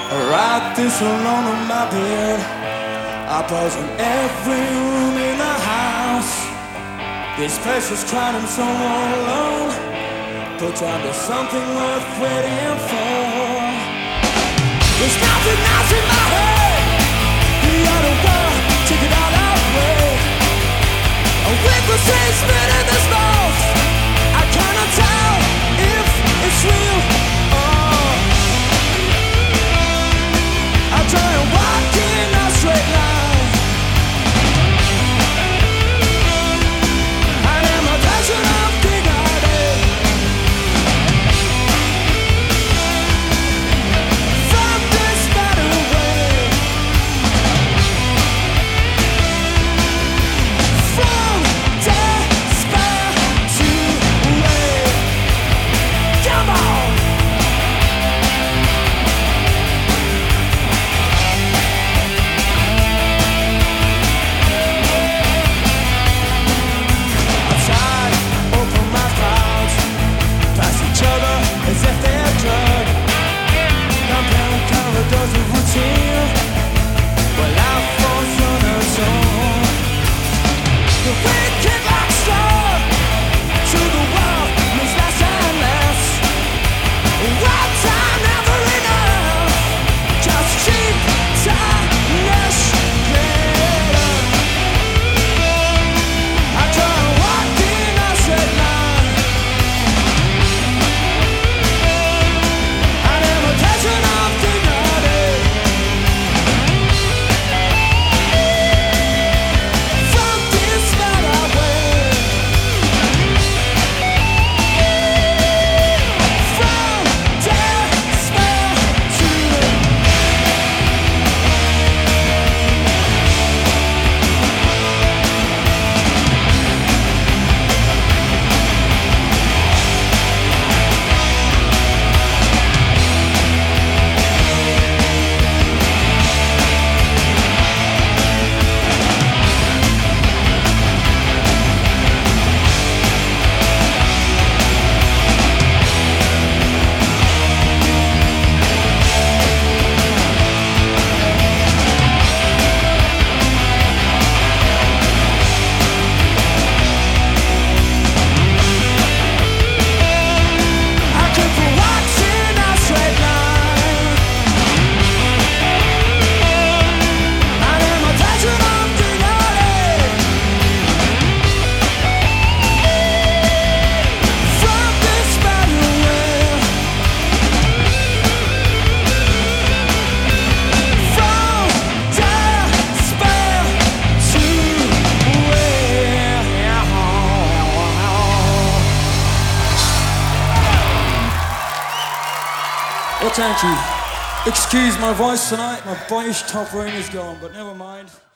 I write this alone on my bed. I pause in every room in the house. This place is crowded and so alone. Put down to something worth waiting for. There's nothing else in my head. The other world, take it all away. A wind was spinning this mouth. I cannot tell if it's real. I try to walk in a straight line. I am a passion of dignity. From this battle way, from despair to way. Come on. As if they're a drug, compound corridors of routine, where life falls on its own. The wicked like star to the world moves less and less. One time never enough, just cheap timeless glitter. I try to walk in a straight line. Well, thank you. Excuse my voice tonight, my boyish top ring is gone, but never mind.